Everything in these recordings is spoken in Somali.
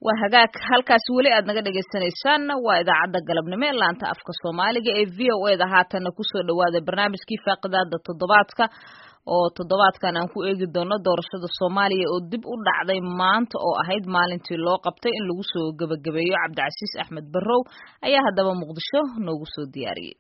waa hagaag halkaas weli aad naga dhagaysanaysaan waa idaacadda galabnimo ee laanta afka Soomaaliga ee VOA-da haatan ku soo dhawaada barnaamijkii faaqidaada toddobaadka oo toddobaadkan aan ku eegi doono doorashada Soomaaliya oo dib u dhacday maanta oo ahayd maalintii loo qabtay in lagu soo gabagabeeyo Cabdicasiis Axmed Barrow ayaa hadaba Muqdisho noogu soo diyaariyay.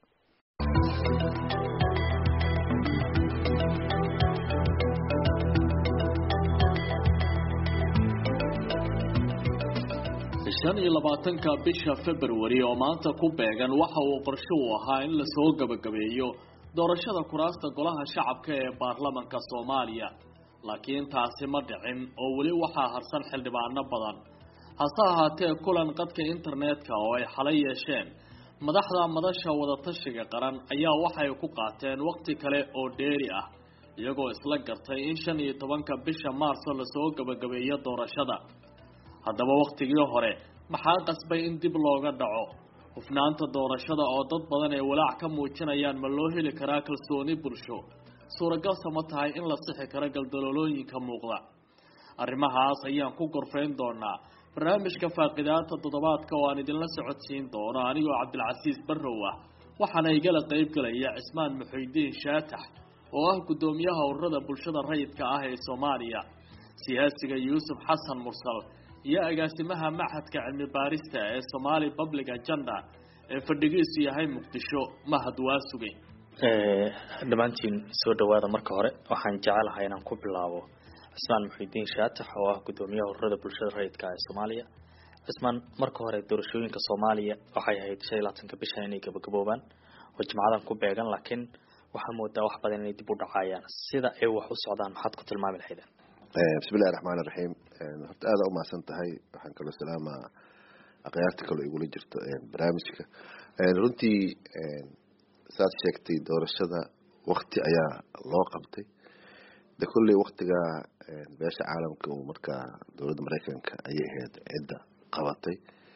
shan iyo labaatanka bisha February oo maanta ku beegan waxa uu qorshe u ahaa in la soo gabagabeeyo doorashada kuraasta golaha shacabka ee baarlamaanka Soomaaliya laakiin taasi ma dhicin oo wali waxa harsan xildhibaano badan hase ahaatee kulan qadka internetka oo ay xalay yeesheen madaxda madasha wada tashiga qaran ayaa waxay ku qaateen waqti kale oo dheeri ah iyagoo isla gartay in 15 bisha Maarso la soo gabagabeeyo doorashada haddaba waqtigii hore maxaa qasbay in dib looga dhaco hufnaanta doorashada oo dad badan ay walaac ka muujinayaan ma loo heli karaa kalsooni bulsho suuragal sama tahay in la sixi karo galdaloolooyinka muuqda arrimahaas ayaan ku gorfeyn doonaa barnaamijka faaqidaada toddobaadka oo aan idinla socodsiin doono anigoo Cabdilcasiis Barrow ah waxaana igala qayb galaya Cismaan Muxuudiin Shaatax oo ah gudoomiyaha ururada bulshada rayidka ah ee Soomaaliya siyaasiga Yuusuf Xasan Mursal iyo agaasimaha Machadka Cilmi Baarista ee Somali Public Agenda ee fadhigiisu yahay Muqdisho Mahad Waasugay dhamaantiin soo dhawaada marka hore waxaan jecelahay inaan ku bilaabo Cismaan Muxuudiin Shaatax oo ah gudoomiyaha ururada bulshada rayidka ee Soomaaliya Cismaan marka hore doorashooyinka Soomaaliya waxay ahayd 15 bisha inay gabagaboobaan oo jimcadan ku beegan laakiin waxa moodaa wax badan inay dib u dhacayaan sida ay wax u socdaan maxaad ku tilmaami lahayd بسم الله الرحمن الرحيم هذا ما سنتهي waxaan kala salaama aqyaarta kale igu jirto barnaamijka runtii saad sheegtay doorashada waqti ayaa loo qabtay de kulli waqtiga beesha caalamka oo marka dawladda Mareykanka ay ahayd cidda qabatay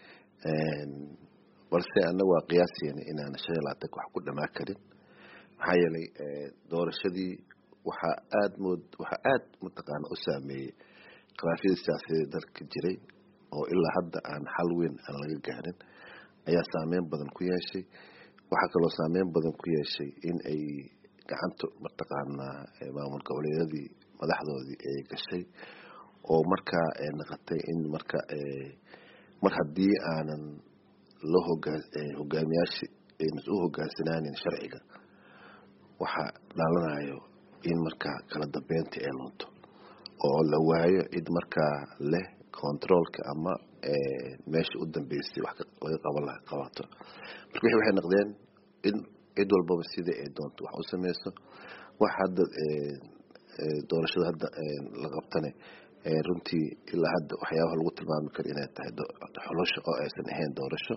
balse anagu waa qiyaasiyeen inaan shaqeylaatak wax ku dhamaa karin maxaa yeelay doorashadii waxa aad mutaqaana u saameeyay khilaafyada siyaasadeed dalka jiray oo ilaa hadda aan xal weyn aan laga gaarin ayaa saameyn badan ku yeeshay waxa kaloo saameyn badan ku yeeshay in ay gacanta mutaqaana maamul goboleedyadii madaxdoodii ay gashay oo markaa ay noqotay in mar haddii aanan loo hogaamiyaasha ayna u hoggaansanaanin sharciga waxa dhalanayo in marka kala dambeynta ay lunto oo la waayo cid markaa leh controlka ama meesha u dambeysay wax laga qabato marka waxay noqdeen in cid walba sida ay doonto wax u sameeyso wax hadda doorashada hadda la qabtane runtii ilaa hadda waxyaabaha lagu tilmaami karo inay tahay xulasho oo aysan ahayn doorasho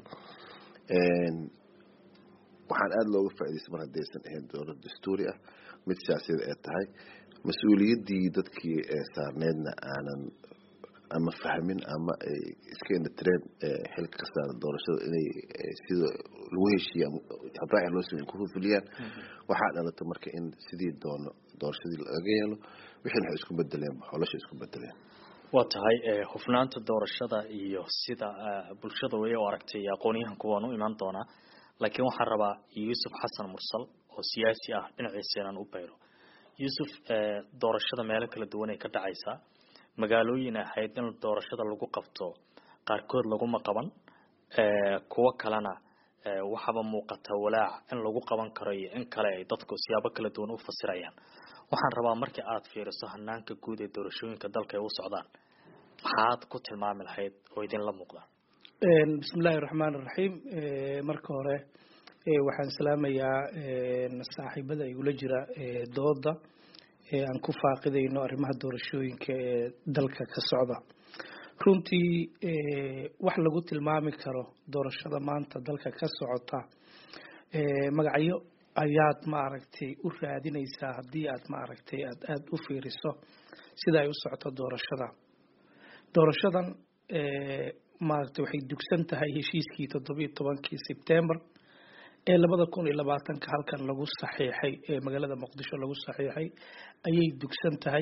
waxaan aad looga faa'iideystay mar haddaysan ahayn dowlad dastuuri ah mid siyaasadeed ay tahay mas-uuliyaddii dadkii saarneedna aanan ama fahmin ama ay iska indhatireen xilka ka saaran doorashada inay sida lagu heshiiya habraaci loo sameeyay ku fuliyaan waxaa dhalata marka in sidii doono doorashadii laga yeelo wixii waxay isku bedeleen xolasha isku bedeleen waa tahay hufnaanta doorashada iyo sida bulshada way u aragtay aqoonyahanku waan u iman doonaa laakiin waxaan rabaa Yuusuf Xasan Mursal oo siyaasi ah dhinaciisa inaan u beero Yuusuf doorashada meelo kala duwan ay ka dhacaysaa magaalooyin ahayd in doorashada lagu qabto qaarkood lagu ma qaban kuwa kalena waxaba muuqata walaac in lagu qaban karo iyo in kale ay dadku siyaabo kala duwan u fasirayaan waxaan rabaa markii aad fiiriso hanaanka guud ee doorashooyinka dalka ay u socdaan maxaad ku tilmaami lahayd oo idin la muuqda بسم الله الرحمن الرحيم marka hore waxaan salaamayaa saaxiibada ay ula jira dooda aan ku faaqidayno arrimaha doorashooyinka ee dalka ka socda runtii wax lagu tilmaami karo doorashada maanta dalka ka socota magacyo ayaad maaragtay u raadinaysaa haddii aad maaragtay aad u fiiriso sida ay u socoto doorashadan maaragtay waxay dugsan tahay heshiiskii 17 September ee 2020 halkan lagu saxiixay ee magaalada Muqdisho lagu saxiixay ayay dugsan tahay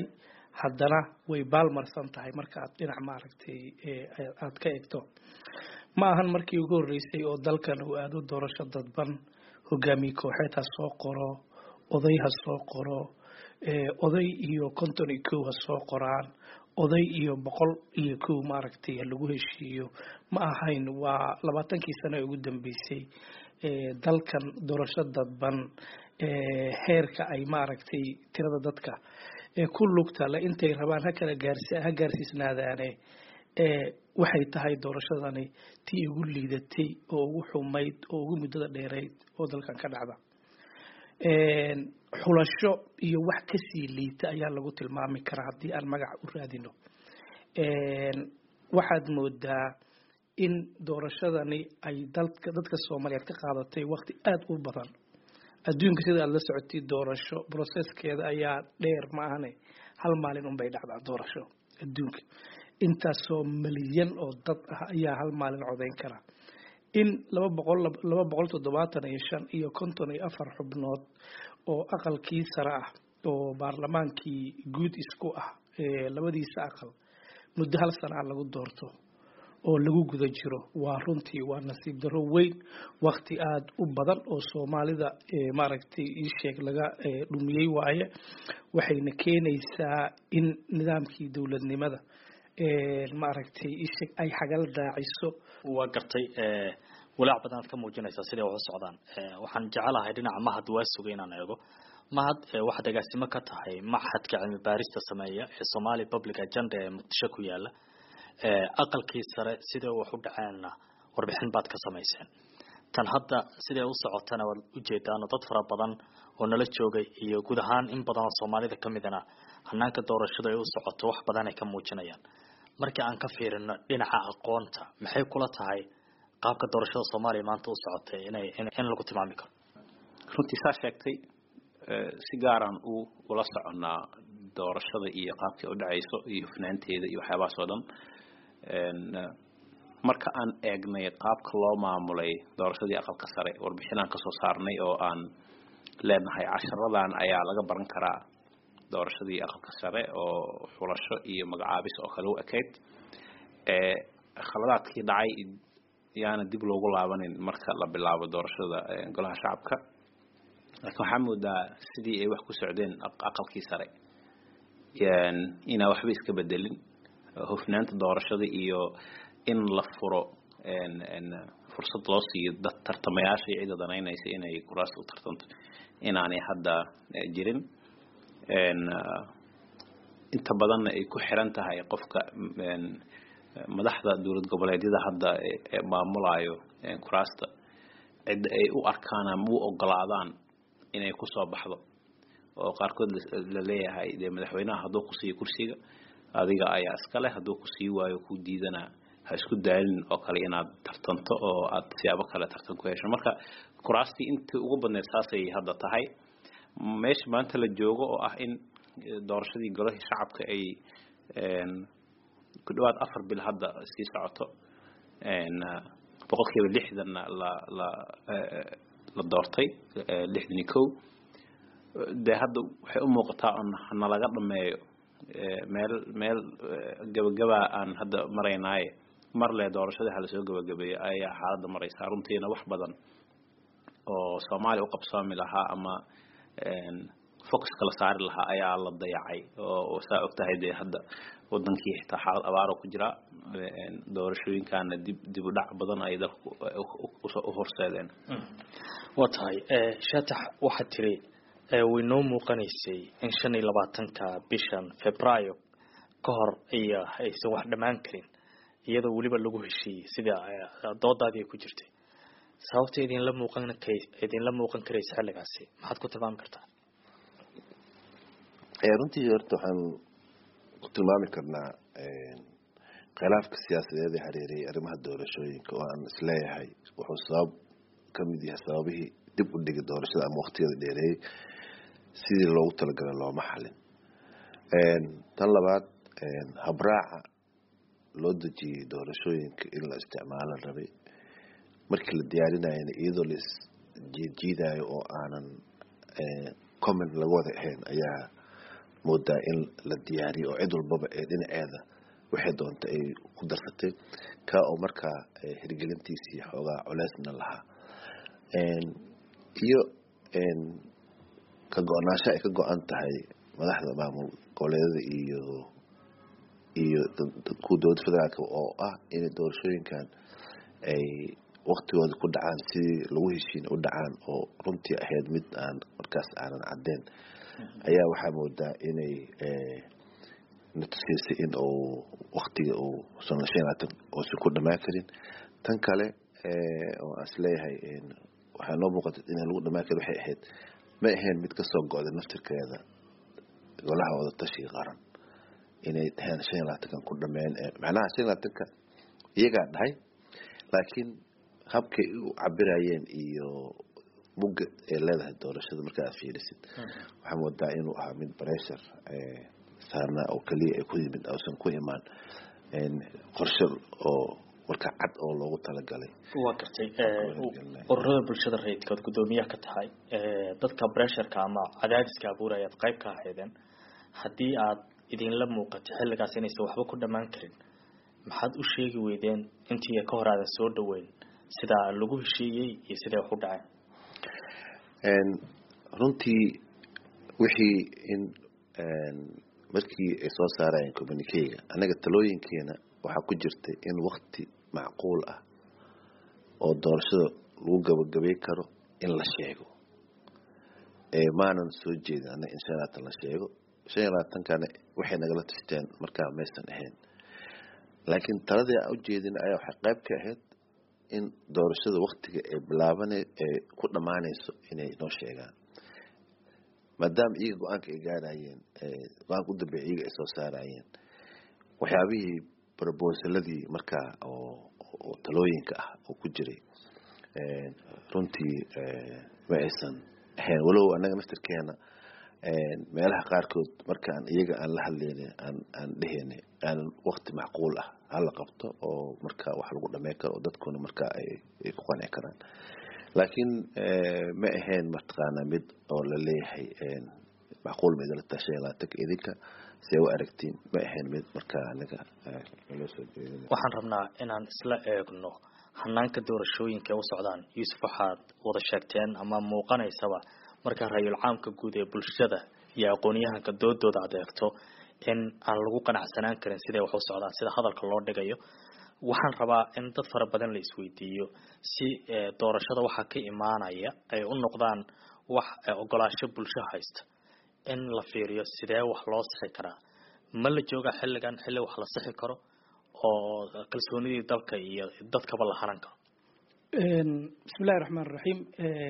haddana way baalmarsan tahay marka aad dhinac maaragtay aad ka eegto ma ahan markii ugu horreysay oo dalkan uu aado doorasho dadban hogaamiye kooxeed ha soo qoro oday ha soo qoro oday iyo 51 ha soo qoraan oday iyo 101 maaragtay lagu heshiiyo ma ahayn waa 20kii sano ugu dambeysay dalkan doorasho dadban heerka ay maaragtay tirada dadka ku lugta la intay rabaan ha kala gaarsiisnaadaane waxay tahay doorashadani tii ugu liidatay oo ugu xumayd oo ugu muddada dheereyd oo dalkan ka dhacda xulasho iyo wax ka sii liita ayaa lagu tilmaami karaa haddii aan magac u raadino waxaad moodaa in doorashadani ay dadka Soomaaliyeed ka qaadatay waqti aad u badan adduunka sida aad la socotay doorasho processkeeda ayaa dheer ma ahane hal maalin un bay dhacdaa doorasho adduunka intaasoo milyan oo dad ah ayaa hal maalin codeyn kara in 275 iyo 54 xubnood oo aqalkii sare ah oo baarlamaankii guud isku ah labadiisa aqal muddo hal sano lagu doorto oo lagu guda jiro waa runtii waa nasiib darro weyn waqti aad u badan oo Soomaalida maaragtay sheeg laga dhumiyay waaye waxayna keenaysaa in nidaamkii dawladnimada maaragtay sheeg ay xagal daaciso waa gartay walaac badan ka muujinaysa sida wax socdaan waxaan jecelahay dhinaca mahad waa sugay inaan eego mahad waxa dagaasimo ka tahay maxadka cilmi baarista sameeya ee Somali Public Agenda ee Muqdisho ku yaala aqalkii sare sida wax u dhacaana warbixin baad ka sameyseen tan hadda sida u socotana wad u jeedaan dad fara badan oo nala joogay iyo guud ahaan in badan oo Soomaalida kamidana hanaanka doorashada ay u socoto wax badan ay ka muujinayaan markii aan ka fiirino dhinaca aqoonta maxay kula tahay qaabka doorashada Soomaaliya maanta u socotay in lagu tilmaami karo runtii saa sheegtay si gaar ah ula soconaa doorashada iyo qaabka u dhacayso iyo hufnaanteeda iyo waxyaabahaas oo dhan marka aan eegnay qaabka loo maamulay doorashadii aqalka sare warbixinaan ka soo saarnay oo aan leenahay casharadan ayaa laga baran karaa doorashadii aqalka sare oo xulasho iyo magacaabis oo kale u ekeyd khaladaadkii dhacay yaana dib loogu laabanin marka la bilaabo doorashada golaha shacabka laakiin waxaa moodaa sidii ay wax ku socdeen aqalkii sare inaa waxba iska bedelin hufnaanta doorashada iyo in la furo fursad loo siiyo dad tartamayaasha iyo cid danaynaysa inay kuraas u tartanto inaanay hadda jirin inta badan ay ku xiran tahay qofka madaxda dawlad goboleedyada hadda maamulayo kuraasta cid ay u arkaan ama u ogolaadaan inay ku soo baxdo oo qaarkood la leeyahay madaxweynaha hadduu ku siiyo kursiga adiga ayaa iska leh hadduu ku sii waayo ku diidana ha isku daalin oo kale inaad tartanto oo aad siyaabo kale tartan ku hesho marka kuraastii intii ugu badneed saasay hadda tahay meesha maanta la joogo oo ah in doorashadii golaha shacabka ay ku dhawaad 4 bil hadda sii socoto boqolkiiba 60 la doortay 61 de hadda waxay u muuqataa in laga dhameeyo meel gabagaba aan hadda maraynay mar le doorashada hal soo gabagabeeyay ayaa xaaladda maraysa runtiina wax badan oo Soomaali u qabsaami lahaa ama focus kala saari lahaa ayaa la dayacay oo saa ogtahay de hadda wadankii xitaa xaalad abaar ku jira doorashooyinkaana dib u dhac badan ay dalku u horseedeen watahay shatax waxa tiri way noo muuqanaysay in 25ka bishan Febraayo ka hor aysan wax dhamaan karin iyadoo waliba lagu heshiiyay sida doodaadii ku jirtay sababta idin la muuqan karaysa xilligaasi maxaad ku tilmaami kartaa runtii horta waxaan ku tilmaami karnaa khilaafka siyaasadeed ee hareerayay arrimaha doorashooyinka oo aan isleeyahay wuxuu sabab ka mid yahay sababihii dib u dhigay doorashada ama waqtiyada dheereeyay sidii loogu talagalay looma xalin tan labaad habraaca loo dejiyay doorashooyinka in la isticmaalo rabay markii la diyaarinayana iyadoo la isjiidayo oo aanan comment laga wada ahayn ayaa moodaa in la diyaariyo oo cid walbaba ee dhinaceeda waxay doonta ay ku darsatay ka oo markaa hirgelintiisii xoogaa culeysna lahaa iyo ka go-naansho ay ka go-an tahay madaxda maamul goboleedyada iyo kuwa dowladda federaalka oo ah inay doorashooyinkan ay waktigooda ku dhacaan sidii lagu heshiin u dhacaan oo runtii ahayd mid aan markaas aanan caddeyn ayaa waxaa moodaa inay natusiisay in uu waktiga uu uusan ku dhamaan karin tan kale oo aan isleeyahay waxaa noo muuqata inaan lagu dhamaan karin waxay ahayd ma ahayn mid kasoo go-da naftirkeeda golaha wada tashiga qaran inay dhaheen 25 ku dhameen macnaha 25 iyagaa dhahay laakiin habkay u cabirayeen iyo mugga ee leedahay doorashada marka aad fiirisid waxaa moodaa inuu ahaa mid pressure saarna oo kaliya ay ku yimid awsan ku imaan qorshe oo marka cad oo loogu talagalay waa gartay ururada bulshada rayidkood gudoomiyaha ka tahay dadka pressure-ka ama cadaadiska abuuraya qayb ka ahaydeen haddii aad idinla muuqato xilligaas inaysan waxba ku dhamaan karin maxaad u sheegi weydeen intii ka hor aadan soo dhaweyn sida lagu heshiiyey iyo sida wax u dhaceen runtii wixii in markii ay soo saarayeen communique-ga anaga talooyinkeena waxaa ku jirtay in waqti macquul ah oo doorashada lagu gabagabay karo in la sheego maanan soo jeedin anaga in 25 la sheego 25-kana waxay nagala tashteen markaa maysan ahayn laakiin taladii aan u jeedin ayaa waxay qayb ka ahayd in doorashada waqtiga ay bilaabanay ee ku dhamaanayso inay noo sheegaan maadaama iyaga go-aanka ay gaarayeen go-aanka u dambeeya iyaga ay soo saarayeen waxyaabihii proposaladii markaa oo talooyinka ah oo ku jiray runtii ma aysan ahayn walow annaga naftirkeena meelaha qaarkood markaan iyaga aan la hadlaynay aan dhehaynay aan waqti macquul ah hala qabto oo markaa wax lagu dhameyn karo oo dadkuna markaa ay ku qanci karaan laakiin ma ahayn mataqaana mid oo la leeyahay macquul mid la tashay laatak idinka si ay u aragtiin ma ahayn mid markaa anaga loo soo jeedin waxaan rabnaa inaan isla eegno hanaanka doorashooyinka u socdaan Yuusuf waxaad wada sheegteen ama muuqanaysaba marka raayul caamka guud ee bulshada iyo aqoonyahanka doodooda adeegto in aan lagu qanacsanaan karin sida wax u socdaan sida hadalka loo dhigayo waxaan rabaa in dad fara badan la isweydiiyo si doorashada waxa ka imaanaya ay u noqdaan wax ogolaansho bulsho haysta in la fiiriyo sidee wax loo sixi karaa ma la jooga xilligan xilli wax la sixi karo oo kalsoonidii dalka iyo dadkaba la haran karo bismillaahir rahmaanir rahiim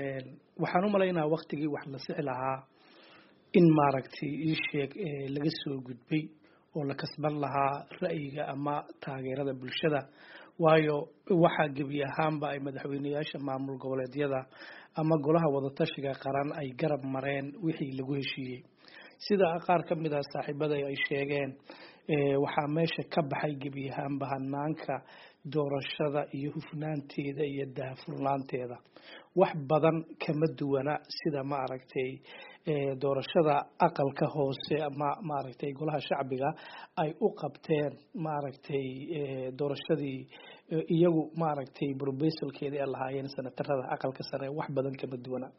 waxaan u maleynaa waqtigii wax la sixi lahaa in maaragtay ii sheeg laga soo gudbay oo la kasban lahaa ra'yiga ama taageerada bulshada waayo waxa gabi ahaanba ay madaxweynayaasha maamul goboleedyada ama golaha wada tashiga qaran ay garab mareen wixii lagu heshiiyey sida qaar ka mid ah saaxiibada ay sheegeen waxaa meesha ka baxay gabi ahaanba hanaanka doorashada iyo hufnaanteeda iyo daahfurnaanteeda wax badan kama duwana sida maaragtay doorashada aqalka hoose ama maaragtay golaha shacbiga ay u qabteen maaragtay doorashadii iyagu maaragtay proposalkeedii ay lahaayeen senatarada aqalka sare wax badan kama duwana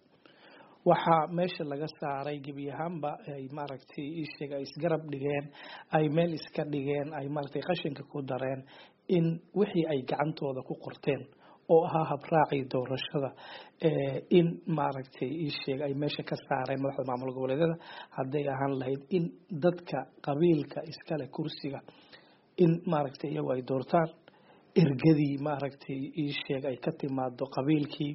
waxa meesha laga saaray gabi ahaanba ay maaragtay isheeg ay isgarab dhigeen ay meel iska dhigeen ay maaragtay qashinka ku dareen in wixii ay gacantooda ku qorteen oo ahaa habraacii doorashada in maaragtay isheeg ay meesha ka saareen madaxda maamul goboleedyada hadday ahaan lahayd in dadka qabiilka iskale kursiga in maaragtay iyagu ay doortaan ergadii maaragtay isheeg ay ka timaado qabiilkii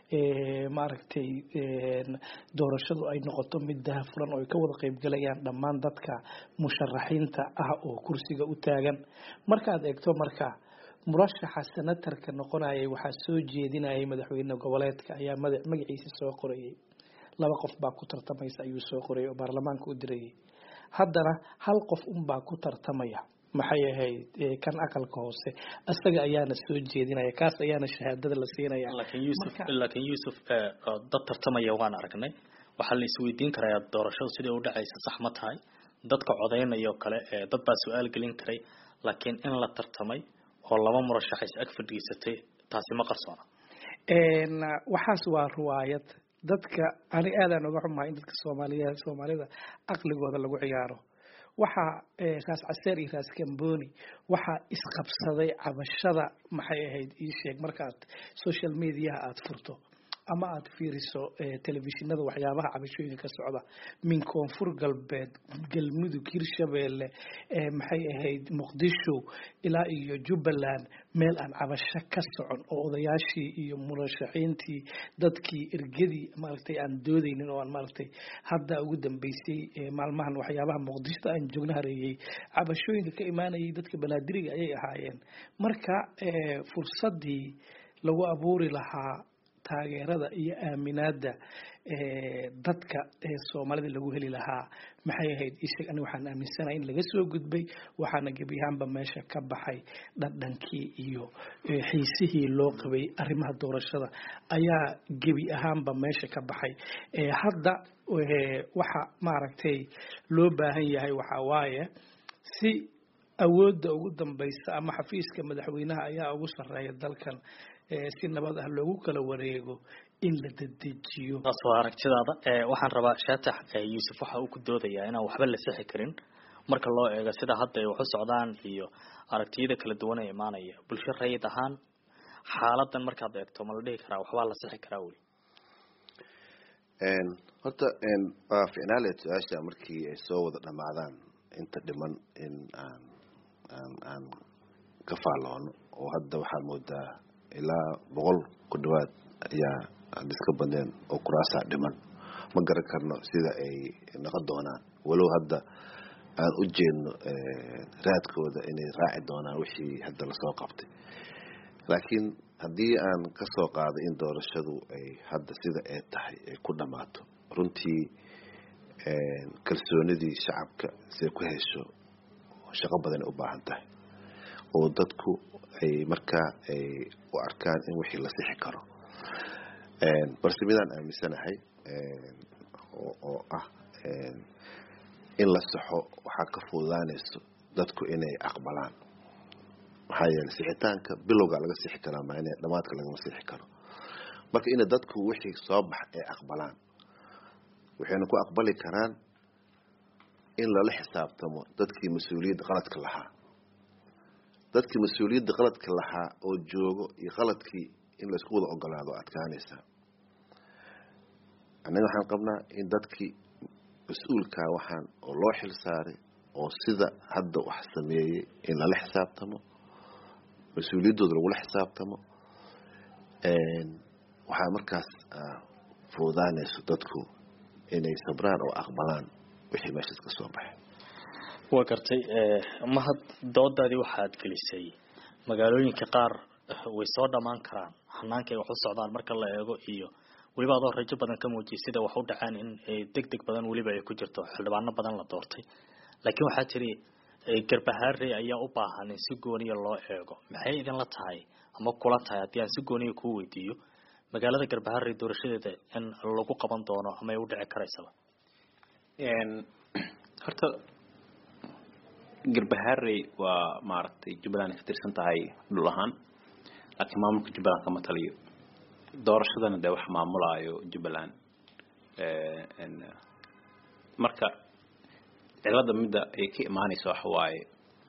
maaragtay doorashadu ay noqoto mid daahfuran oo ay ka wada qaybgalayaan dhammaan dadka musharaxiinta ah oo kursiga u taagan markaad eegto marka murashaxa senatarka noqonayay waxaa soo jeedinayay madaxweyne goboleedka ayaa magaciisa soo qorayay laba qof baa ku tartamaysa ayuu soo qorayay oo baarlamaanka u dirayay haddana hal qof unbaa ku tartamaya maxay ahayd kan aqalka hoose asaga ayaana soo jeedinaya kaas ayaana shahaadada la siinaya laakiin Yuusuf dad tartamaya waan aragnay waxa la isweydiin karaa doorashadu sidii u dhacaysa sax ma tahay dadka codeynaya oo kale dad baa su'aal gelin karay laakiin in la tartamay oo laba murashax is ag fadhiisatay taasi ma qarsoona waxaas waa riwaayad dadka ani aadaan uga xumahay in dadka soomaalida aqligooda lagu ciyaaro waxaa raas caseer iyo raas kamboni waxaa isqabsaday cabashada maxay ahayd ii sheeg markaad social mediaha aad furto ama aad fiiriso telefishinada waxyaabaha cabashooyinka ka socda min koonfur galbeed galmudug hirshabeelle maxay ahayd muqdisho ilaa iyo jubbaland meel aan cabasho ka socon oo odayaashii iyo murashaxiintii dadkii ergadii maaragtay aan doodaynin oo aan maaragtay hadda ugu dambeysay maalmahan waxyaabaha muqdisho aan joogna hareeyay cabashooyinka ka imaanayay dadka banaadiriga ayay ahaayeen marka fursadii lagu abuuri lahaa taageerada iyo aaminaada dadka Soomaalida lagu heli lahaa maxay ahayd isag ani waxaan aaminsanahay in laga soo gudbay waxaana gabi ahaanba meesha ka baxay dhadhankii iyo xiisihii loo qabay arrimaha doorashada ayaa gabi ahaanba meesha ka baxay hadda waxa maaragtay loo baahan yahay waxa waaye si awoodda ugu dambaysa ama xafiiska madaxweynaha ayaa ugu sareeya dalkan si nabad ah loogu kala wareego in la dedejiyo taas waa aragtidaada waxaan rabaa Shaatax Yuusuf waxa uu ku doodayaa inaan waxba la sixi karin marka loo eego sida hadda ay wax u socdaan iyo aragtiyada kala duwan ee imaanaya bulsho rayid ahaan xaaladan markaad eegto ma la dhihi karaa waxba la sixi karaa wali horta waa ficnaaleed su'aasha markii ay soo wada dhamaadaan inta dhiman in aan ka faaloono oo hadda waxaa moodaa ilaa 100 ku dhawaad ayaa iska bandeen oo kuraasa dhiman ma garan karno sida ay noqon doonaan walow hadda aan u jeedno raadkooda inay raaci doonaan wixii hadda la soo qabtay laakiin haddii aan ka soo qaado in doorashadu ay hadda sida ay tahay ay ku dhamaato runtii kalsoonidii shacabka si ku hesho shaqo badan u baahan tahay oo dadku ay markaa ay u arkaan in wixii la sixi karo balse midaan aaminsanahay oo ah in la saxo waxaa ka fududaanayso dadku inay aqbalaan maxaa yeelay sixitaanka bilowga laga sixi karaa ma inay dhamaadka lagama sixi karo marka in dadku wixii soo bax ay aqbalaan waxayna ku aqbali karaan in la xisaabtamo dadkii mas'uuliyadda qaladka lahaa dadkii mas'uuliyadda qaladka lahaa oo joogo iyo qaladkii in la isku wada ogolaado adkaanaysa anaga waxaan qabnaa in dadkii mas'uulka waxaan oo loo xil saaray oo sida hadda wax sameeyay in la xisaabtamo mas'uuliyadooda lagu xisaabtamo waxa markaas fududaanayso dadku inay sabraan oo aqbalaan wixii meeshaas ka soo baxay waa gartay mahad doodaadii waxaad gelisay magaalooyinka qaar way soo dhamaan karaan hanaanka ay wax u socdaan marka la eego iyo waliba adoo rajo badan ka muujiyay sida wax u dhacaan in degdeg badan waliba ay ku jirto xildhibaano badan la doortay laakiin waxaa jiri garbahaare ayaa u baahan in si gooniya loo eego maxay idin la tahay ama kula tahay haddii aan si gooniya ku weydiiyo magaalada garbahaare doorashadeeda in lagu qaban doono ama ay u dhici karaysaba horta garbahaare waa maaragtay Jubbaland ka tirsan tahay dhul ahaan laakiin maamulka Jubbaland kama taliyo doorashadana de wax maamulaayo Jubbaland marka cilada midda ay ka imaanayso wax waaye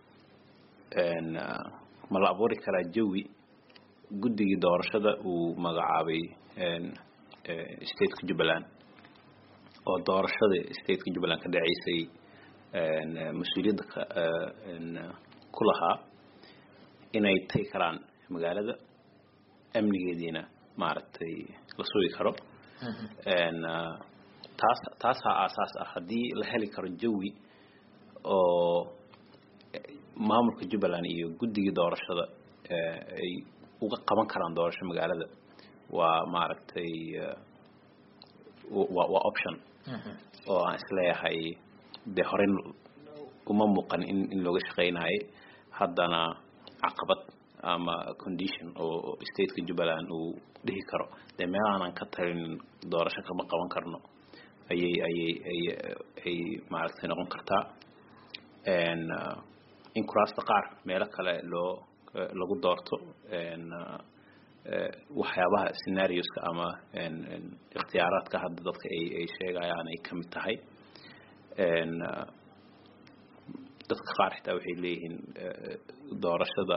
ma la abuuri karaa jawi guddigii doorashada uu magacaabay stateka Jubbaland oo doorashada stateka Jubbaland ka dhaceysay mas'uuliyadda ku lahaa inay tay karaan magaalada amnigeediina maaragtay la sugi karo taas aasaas ah haddii la heli karo jawi oo maamulka Jubbaland iyo guddiga doorashada ay uga qaban karaan doorasho magaalada waa maaragtay waa option oo aan isleeyahay de hore uma muuqan in looga shaqeynayo haddana caqabad ama condition oo stateka Jubbaland uu dhihi karo de meelahan ka talin doorasho kama qaban karno ay maaragtay noqon kartaa in kuraasta qaar meelo kale lagu doorto waxyaabaha scenarioska ama ikhtiyaaraadka hadda dadka ay sheegayaan ay ka mid tahay dadka qaar xitaa waxay leeyihiin doorashada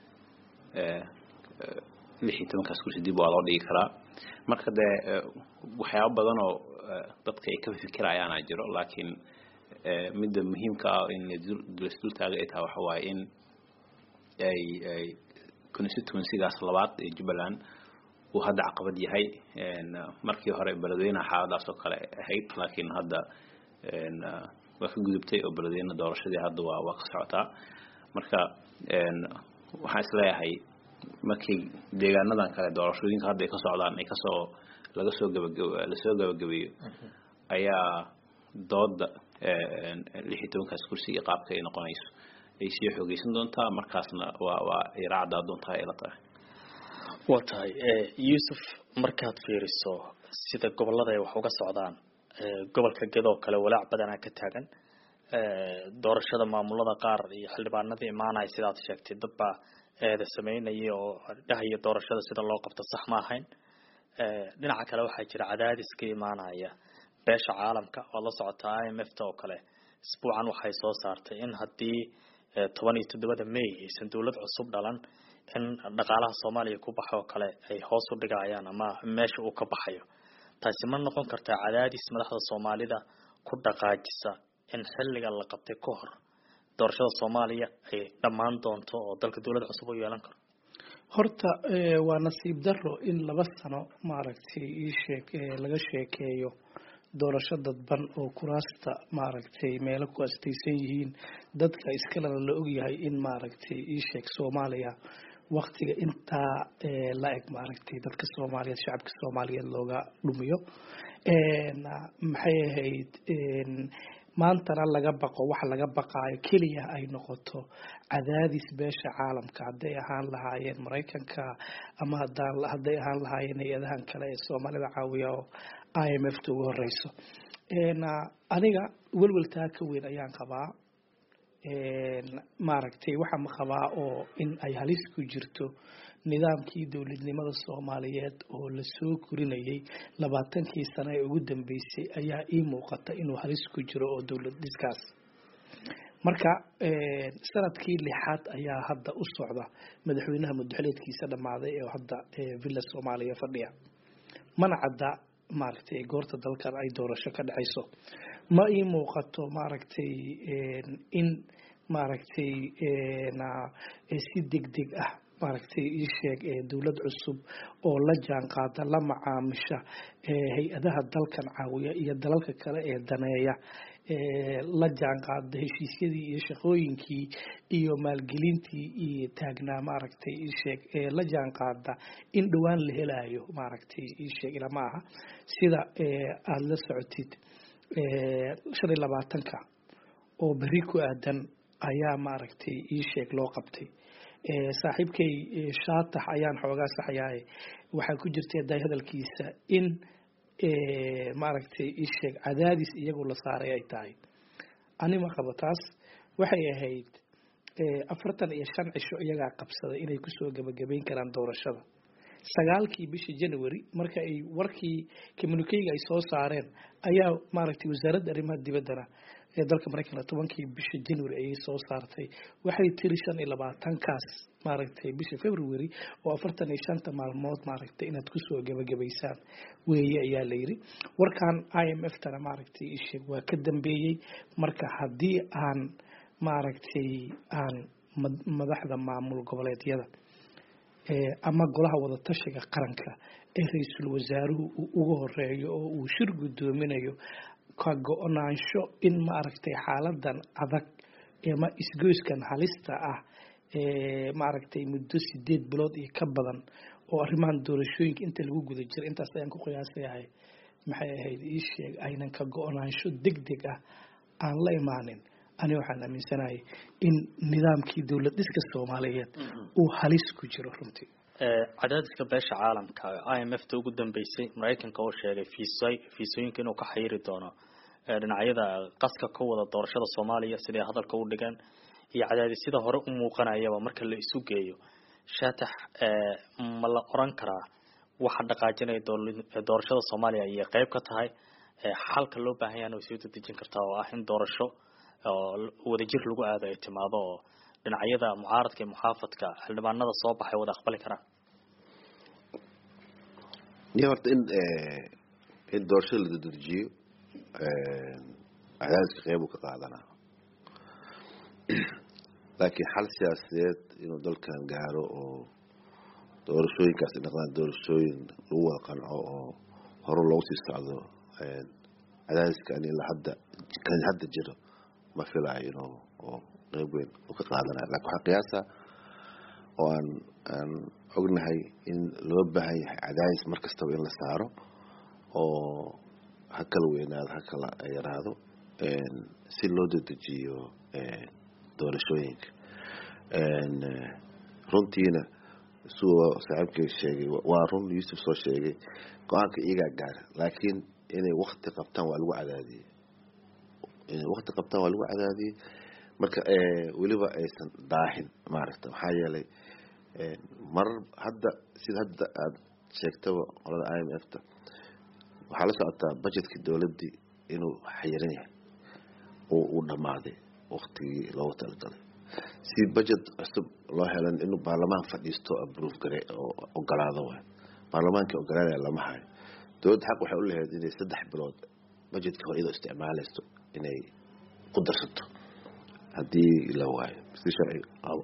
16 kursi dib waa loo dhigi karaa marka dee waxyaabo badan oo dadka ay ka fikirayaan jiro laakiin midda muhiimka ah in dultaaga ay tahay waxa waaye in ay constituency-gaas labaad ee Jubbaland uu hadda caqabad yahay markii hore beledweynaha xaaladaas oo kale ahayd laakiin hadda waa ka gudubtay oo beledweynaha doorashadii hadda waa ka socotaa marka waxaan isleeyahay markii deegaanadan kale doorashooyinka hadda ay ka socdaan ay kasoo laga soo gabagabeeyo ayaa dooda 16 kursi iyo qaabka ay noqonayso ay sii xoogeysan doontaa markaasna waa iraacda doontaa ila tahay watahay Yusuf markaad fiiriso sida gobolada ay wax uga socdaan gobolka Gedo kale walaac badan ka taagan doorashada maamulada qaar iyo xildhibaanada imaanay sidaad sheegtay dadba eeda sameynaya oo dhahayo doorashada sida loo qabto sax ma ahayn dhinaca kale waxa jira cadaadis ka imaanaya beesha caalamka oo la socota IMF oo kale isbuucan waxay soo saartay in hadii 17 May aysan dawlad cusub dhalan in dhaqaalaha Soomaaliya ku baxo kale ay hoos u dhigayaan ama meesha uu ka baxayo taasi ma noqon kartaa cadaadis madaxda Soomaalida ku dhaqaajisa in xilliga la qabtay ka hor doorashada Soomaaliya ay dhamaan doonto oo dalka dawlad cusub u yeelan karo horta waa nasiib darro in 2 sano maaragtay laga sheekeeyo doorasho dadban oo kuraasta maaragtay meelo ku astaysan yihiin dadka iskala la og yahay in maaragtay Soomaaliya waqtiga inta la eg maaragtay dadka Soomaaliyeed shacabka Soomaaliyeed looga dhumiyo maxay ahayd maantana laga baqo wax laga baqaayo kaliya ay noqoto cadaadis beesha caalamka haday ahaan lahaayeen Mareykanka ama haday ahaan lahaayeen hay'adahan kale ee Soomaalida caawiya oo IMF ugu horeyso aniga walwaltaa ka weyn ayaan qabaa maaragtay waxa ma qabaa oo in ay halis ku jirto nidaamkii dawladnimada Soomaaliyeed oo la soo korinayay 20 sano ee ugu dambeysay ayaa ii muuqata inuu halis ku jiro oo dawlad dhiskaas marka sanadkii 6aad ayaa hadda u socda madaxweynaha mudxeleedkiisa dhamaaday ee hadda Villa Soomaaliya fadhiya mana cadda maaragtay goorta dalkan ay doorasho ka dhacayso ma ii muuqato maaragtay in maaragtay si degdeg ah maaragtay dawlad cusub oo la jaan qaada la macaamisha hay'adaha dalkan caawiya iyo dalalka kale ee daneeya la jaan qaada heshiisyadii iyo shaqooyinkii iyo maalgelintii iyo taagnaa maaragtay la jaan qaada in dhawaan la helayo maaragtay ila ma aha sida aad la socotid 25 oo bari ku aadan ayaa maaragtay loo qabtay saaxiibkay shaatax ayaan xoogaa saxayaay waxa ku jirtay day hadalkiisa in maaragtay cadaadis iyagu la saaray ay tahay ani ma qabo taas waxay ahayd 45 cisho iyaga qabsaday inay ku soo gabagabeyn karaan doorashada 9kii bishii January marka ay warkii communique ay soo saareen ayaa maaragtay wasaaradda arrimaha dibadda ee dalka Mareykanka 10kii bishii January ay soo saartay waxay tiri 25 kaas maaragtay bishii February oo 45 maalmood maaragtay inaad ku soo gabagabeysaan weeye ayaa la yiri warkan IMF tana maaragtay waa ka dambeeyay marka hadii aan maaragtay aan madaxda maamul goboleedyada ama golaha wada tashiga qaranka ee ra'iisul wasaaruhu ugu horeeyo oo uu shir gudoominayo ka go'naansho in maaragtay xaaladan adag ama isgoyskan halista ah maaragtay muddo 8 bilood iyo ka badan oo arrimahan doorashooyinka inta lagu guda jiray intaas ayaan ku qiyaasayahay maxay ahayd aynan ka go'naansho degdeg ah aan la imaanin ani waxaan aaminsanahay in nidaamkii dawlad dhiska Soomaaliyeed uu halis ku jiro runtii cadaadiska beesha caalamka IMF ta ugu dambeysay Mareykanka oo sheegay fiisooyinka inuu ka xayiri doono dhinacyada qaska ka wada doorashada Soomaaliya sidii hadalka u dhigan iyo cadaadisyada hore u muuqanayaba marka la isu geeyo shaatax ma la oran karaa waxa dhaqaajinay doorashada Soomaaliya ay qayb ka tahay xalka loo baahan yahay inuu soo dejin kartaa oo ah in doorasho wadajir lagu aado ay timaado oo dhinacyada mucaaradka iyo muxaafadka xildhibaanada soo baxay wada aqbali karaan horta in doorashada la dedejiyo cadaadiska qayb uu ka qaadanaa laakiin xal siyaasadeed inuu dalkan gaaro oo doorashooyinkaas dhaqan doorashooyin lagu wada qanco oo hore loogu sii socdo cadaadiska in hadda jiro ma filayo inuu oo qayb weyn u ka qaadanayo laakiin waxaa qiyaasa oo aan ognahay in loo baahan yahay cadaadis mar kastaba in la saaro oo ha kala weynaado ha kala yaraado si loo dedejiyo doorashooyinka runtiina suu saaxiibkay sheegay waa run Yusuf soo sheegay go-aanka iyagaa gaara laakiin inay waqti qabtaan waa lagu cadaadiyey marka weliba aysan daahin maaragta maxaa yeelay marar hadda sida hadda aad sheegtaba qolada IMF ta waxaa la socotaa budgetkii dowladii inuu xayiran yahay oo uu dhamaaday waqtigii loogu talagalay si budget cusub loo helan inuu baarlamaan fadhiisto approve gare oo ogolaado way baarlamaankii ogolaanaya lama hayo dowladda xaq waxay u leeyahay inay 3 bilood budgetka hore iyadoo isticmaalaysto inay ku darsato haddii la waayo si sharci qabo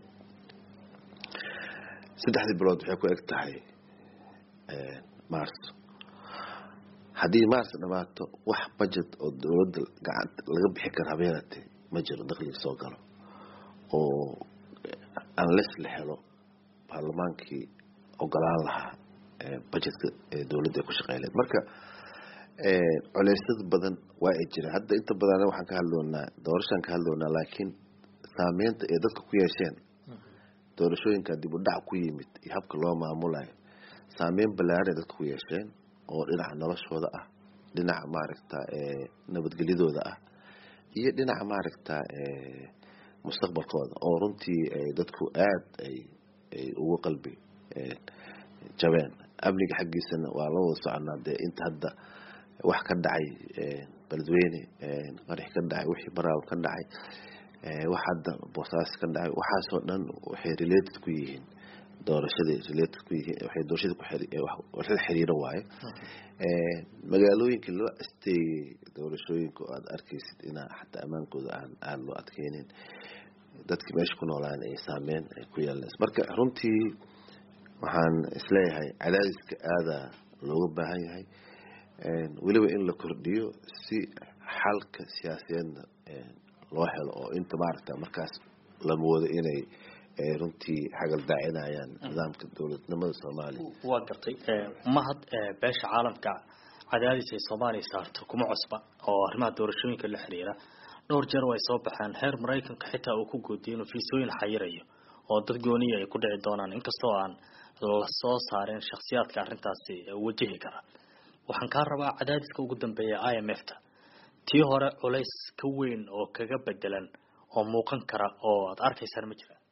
3 bilood waxay ku eg tahay March haddii March dhamaato wax budget oo dowladda gacanta laga bixi karo habeenatay ma jiro dakhliga soo galo oo unless la helo baarlamaankii ogolaan lahaa budgetka dowladda ku shaqeeyay marka culeysada badan waa ay jiraan hadda inta badan waxaan ka hadloonaa doorashaan ka hadloonaa laakiin saameynta ee dadka ku yeesheen doorashooyinka dib u dhac ku yimid iyo habka loo maamulayo saameyn ballaaran dadka ku yeesheen oo dhinaca noloshooda ah dhinaca maaragta nabadgelyadooda ah iyo dhinaca maaragta mustaqbalkooda oo runtii dadku aad ay ugu qalbi jabeen amniga xaqiisana waa la wada soconaa dee inta hadda wax ka dhacay beledweyne qarax ka dhacay wixii baraaw ka dhacay wax hadda boosaas ka dhacay waxaasoo dhan waxay related ku yihiin doorashada related ku yihiin waxay doorashada ku xiriiro waaye magaalooyinka loo asteeyay doorashooyinka aad arkaysid inaa xataa amaankooda aan loo adkeynin dadkii meesha ku noolaan ay saameyn ay ku yeelanayso marka runtii waxaan isleeyahay cadaadiska aada looga baahan yahay weliba in la kordhiyo si xalka siyaasadeedna loo helo oo inta maaragta markaas la moodo inay runtii xagal daacinayaan nidaamka dowladnimada Soomaaliya waa gartay mahad beesha caalamka cadaadis ay Soomaaliya saarto kuma cusba oo arrimaha doorashooyinka la xiriira dhowr jeer way soo baxaan heer Mareykanka xitaa uu ku goodiyo inuu fiisooyin xayirayo oo dad gooniya ay ku dhici doonaan inkastoo aan la soo saareen shakhsiyaadka arrintaasi wajihi kara waxaan ka rabaa cadaadiska ugu dambeeya IMF ta tii hore culays ka weyn oo kaga bedelan oo muuqan kara oo aad arkaysaan ma jira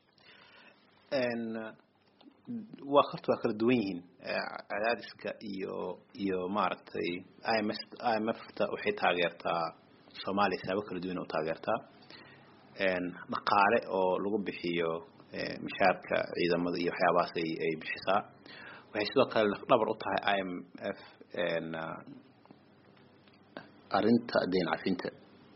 waa kala duwan yihiin cadaadiska iyo maaragtay IMF ta waxay taageertaa Soomaaliya sabab kala duwan oo taageertaa dhaqaale oo lagu bixiyo mishaarka ciidamada iyo waxyaabahaas ay bixisaa waxay sidoo kale dhabar u tahay IMF arinta deyn cafinta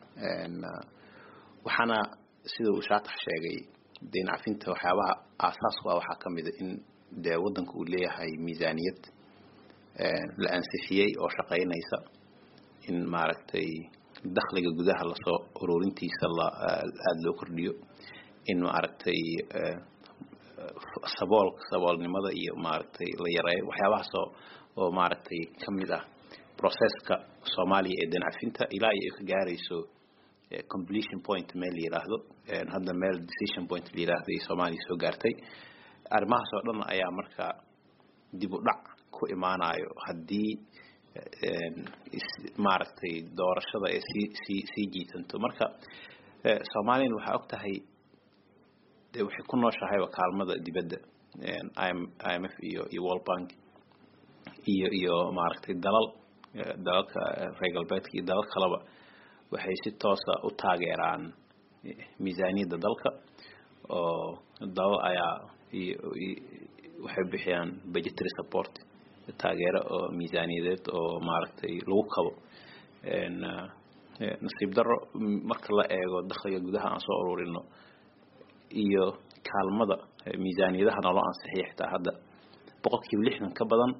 waxaana sida uu shaatax sheegay deyn cafinta waxyaabaha aasaaska waxaa kamid ah in de wadanka uu leeyahay miisaaniyad la ansixiyay oo shaqeynaysa in maaragtay dakhliga gudaha la soo ururintiisa aad loo kordhiyo in maaragtay saboolnimada iyo maaragtay la yareeyo waxyaabahaas oo maaragtay kamid ah processka Soomaaliya ee deyn cafinta ilaa ay ka gaarayso completion point meel yiraahdo hadda meel decision point yiraahdo Soomaaliya soo gaartay arrimahaas oo dhan ayaa marka dib u dhac ku imaanayo haddii maaragtay doorashada ay sii jiitanto marka Soomaaliya waxa og tahay waxay ku nooshahay kaalmada dibadda IMF iyo World Bank iyo maaragtay dalalka reer galbeedka iyo dalal kaleba waxay si toos ah u taageeraan miisaaniyadda dalka oo dalal ayaa waxay bixiyaan budgetary support taageero oo miisaaniyadeed oo maaragtay lagu kabo nasiib daro marka la eego dakhliga gudaha aan soo ururino iyo kaalmada miisaaniyadaha loo ansixiyo xitaa hadda 60% ka badan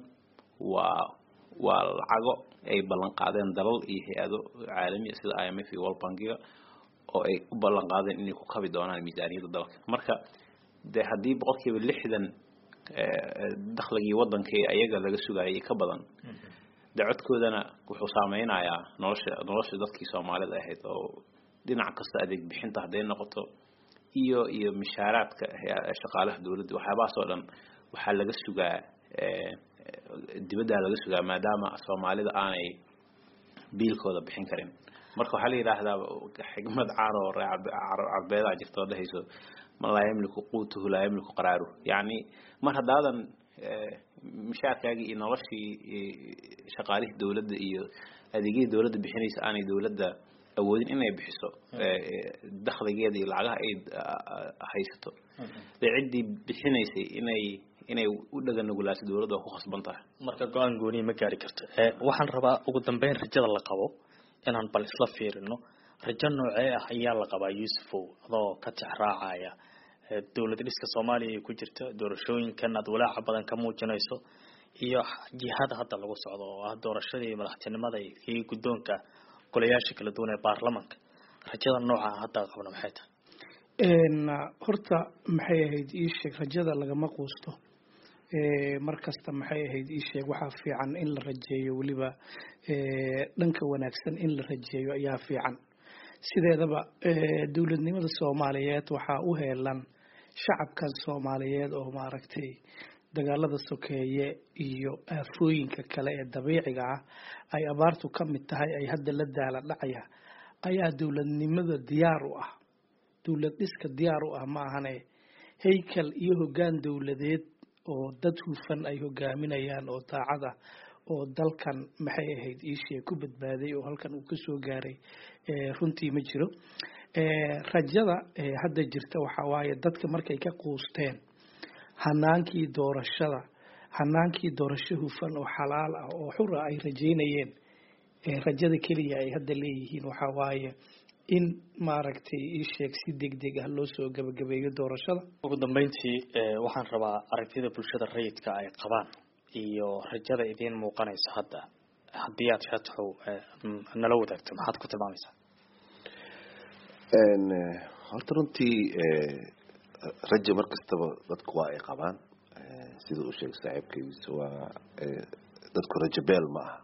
waa lacago ay ballan qaadeen dalal iyo hay'ado caalami ah sida IMF iyo World Bank oo ay u ballan qaadeen inay ku kabi doonaan miisaaniyadda dalka marka haddii 60% dakhligii waddanka ayaga laga sugayay ka badan codkoodana wuxuu saameynayaa nolosha dadkii Soomaalida ahayd oo dhinac kasta adeeg bixinta haday noqoto iyo mishaaraadka shaqaalaha dawladda waxyaabahaas oo dhan waxaa laga sugaa dibadda laga sugaa maadaama Soomaalida aanay biilkooda bixin karin marka waxaa la yiraahdaa xigmad caan oo carbeed ah jirto dhahayso ma la yamliku quutuhu la yamliku qaraaruhu yani mar hadaadan mishaarkaagi iyo noloshii shaqaalihi dawladda iyo adeegyada dawladda bixinaysa aanay dawladda awoodin inay bixiso dakhligeeda iyo lacagaha ay haysato cidii bixinaysay inay u dhagan nugulaaso dawladda ku khasban tahay marka go'aan gooni ma gaari karto waxaan rabaa ugu dambeyn rajada la qabo inaan bal isla fiirino rajo noocee ah ayaa la qabaa Yuusufow adoo ka tixraacaya dawladda dhiska Soomaaliya ay ku jirto doorashooyinkan aad walaaca badan ka muujinayso iyo jihada hadda lagu socdo oo ah doorashadii madaxtinimada iyo guddoonka golayaasha kala duwan ee baarlamaanka rajada nooca hadda qabna maxay tahay horta maxay ahayd ii sheeg rajada lagama quusto markasta maxay ahayd ii sheeg waxa fiican in la rajeeyo waliba dhanka wanaagsan in la rajeeyo ayaa fiican sideedaba dawladnimada Soomaaliyeed waxa u heelan shacabka Soomaaliyeed oo maaragtay dagaalada sokeeye iyo aafooyinka kale ee dabiiciga ah ay abaartu ka mid tahay ay hadda la daala dhacaya ayaa dawladnimada diyaar u ah dawlad dhiska diyaar u ah ma ahane heykal iyo hoggaan dawladeed oo dad hufan ay hogaaminayaan oo taacada oo dalkan maxay ahayd iishii ku badbaaday oo halkan uu ka soo gaaray runtii ma jiro rajada hadda jirta waxa waaye dadka markay ka quusteen hanaankii doorasho hufan oo xalaal ah oo xur ah ay rajeynayeen rajada kaliya ay hadda leeyihiin waxa waaye in maaragtay ii sheeg si degdeg ah loo soo gabagabeeyo doorashada ugu dambeyntii waxaan rabaa aragtida bulshada rayidka ay qabaan iyo rajada idin muuqanaysa hadda haddii aad shataxo nala wadaagto maxaad ku tilmaamaysaa horta runtii rajo markastaba dadku waa ay qabaan sida uu sheegay saaxiibkiisa waa dadku rajo beel ma aha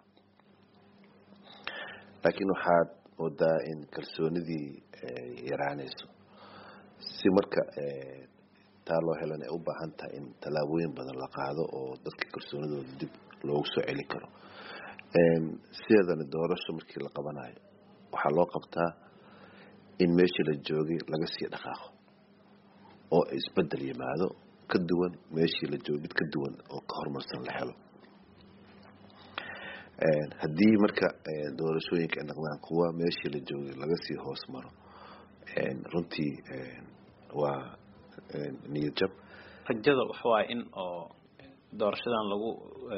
laakiin waxaad moodaa in kalsoonidii yaraanayso si marka taa loo helan ay u baahan tahay in tallaabooyin badan la qaado oo dadka kalsoonidooda dib loogu soo celi karo sideedana doorasho markii la qabanayo waxaa loo qabtaa in meeshii la joogay laga sii dhaqaaqo oo isbedel yimaado ka duwan meeshii la joogay mid ka duwan oo ka horumarsan la helo haddii marka doorashooyinka ay noqdaan kuwa meeshii la joogay laga sii hoos maro runtii waa niyad jab rajada waxa waaye in oo doorashadan lagu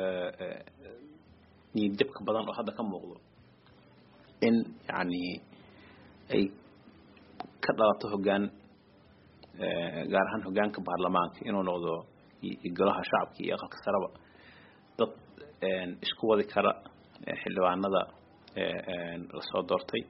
niyad jabka badan oo hadda ka muuqdo in yani ay ka dhalato hoggaan gaar ahaan hoggaanka baarlamaanka inuu noqdo golaha shacabka iyo aqalka saraba dad isku wadi kara xildhibaanada la soo doortay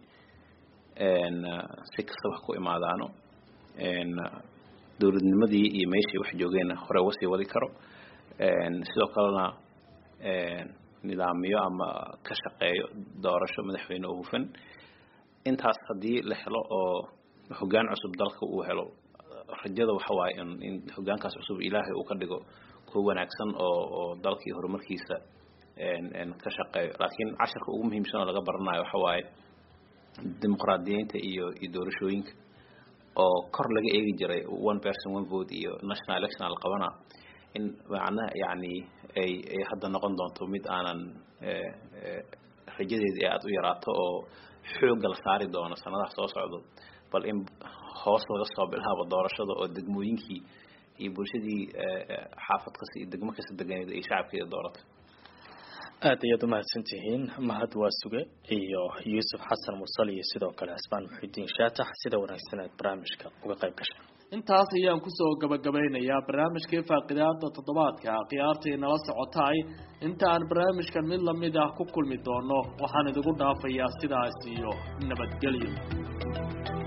si kasta wax ku imaadaano dawladnimadii iyo meeshii wax joogeen hore uga sii wadi karo sidoo kalena nidaamyo ama ka shaqeeyo doorasho madaxweyne oo hufan intaas haddii la helo oo hoggaan cusub dalka uu helo rajada waxa waaye in hoggaankaas cusub ilaahay uu ka dhigo kuwa wanaagsan oo dalkii horumarkiisa ka shaqeeyo laakiin casharka ugu muhiimsan oo laga baranayo waxa waaye dimuqraadiyiinta iyo doorashooyinka oo kor laga eegi jiray one person one vote iyo national election la qabana in macnaha yani ay hadda noqon doonto mid aanan rajadeedii aad u yaraato oo xoog la saari doono sanadaha soo socdo bal in hoos laga soo bilaabo doorashada oo degmooyinkii iyo bulshadii xaafad kasta iyo degmo kasta deganeed ay shacabkeeda doorato aad ayaad umahadsantihiin mahad waa suge iyo yuusuf xasan mursal iyo sidoo kale cismaan muxidiin shaatax sida wanaagsan aad barnaamijka uga qayb gashay intaas ayaan kusoo gabagabeynayaa barnaamijkii faaqidaada toddobaadka khiyaartii nala socotay inta aan barnaamijkan mid lamid ah ku kulmi doono waxaan idigu dhaafayaa sidaas iyo nabadgelyo